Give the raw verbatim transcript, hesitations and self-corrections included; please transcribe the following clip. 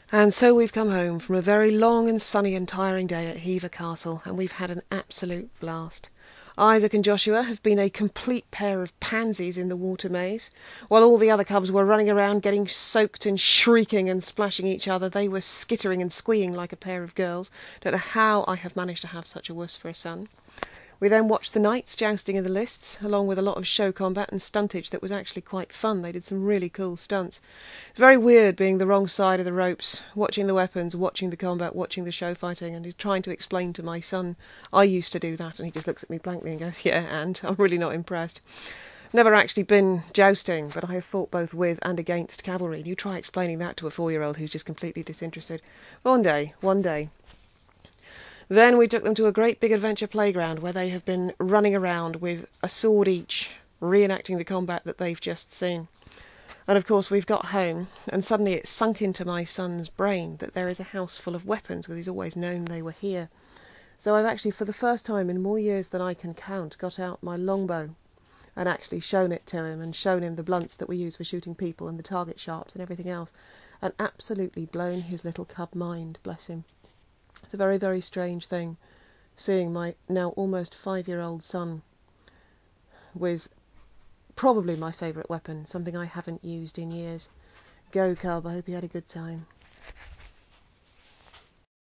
And so we've come home from a very long and sunny and tiring day at Hever Castle, and we've had an absolute blast. Isaac and Joshua have been a complete pair of pansies in the water maze. While all the other cubs were running around getting soaked and shrieking and splashing each other, they were skittering and squeeing like a pair of girls. Don't know how I have managed to have such a wuss for a son. We then watched the knights jousting in the lists, along with a lot of show combat and stuntage that was actually quite fun. They did some really cool stunts. It's very weird being the wrong side of the ropes, watching the weapons, watching the combat, watching the show fighting, and he's trying to explain to my son, I used to do that, and he just looks at me blankly and goes, yeah, and I'm really not impressed. Never actually been jousting, but I have fought both with and against cavalry. You try explaining that to a four-year-old who's just completely disinterested. One day, one day. Then we took them to a great big adventure playground where they have been running around with a sword each, reenacting the combat that they've just seen. And of course we've got home, and suddenly it sunk into my son's brain that there is a house full of weapons, because he's always known they were here. So I've actually, for the first time in more years than I can count, got out my longbow and actually shown it to him, and shown him the blunts that we use for shooting people and the target sharps and everything else, and absolutely blown his little cub mind, bless him. It's a very, very strange thing, seeing my now almost five-year-old son with probably my favourite weapon, something I haven't used in years. Go, cub, I hope you had a good time.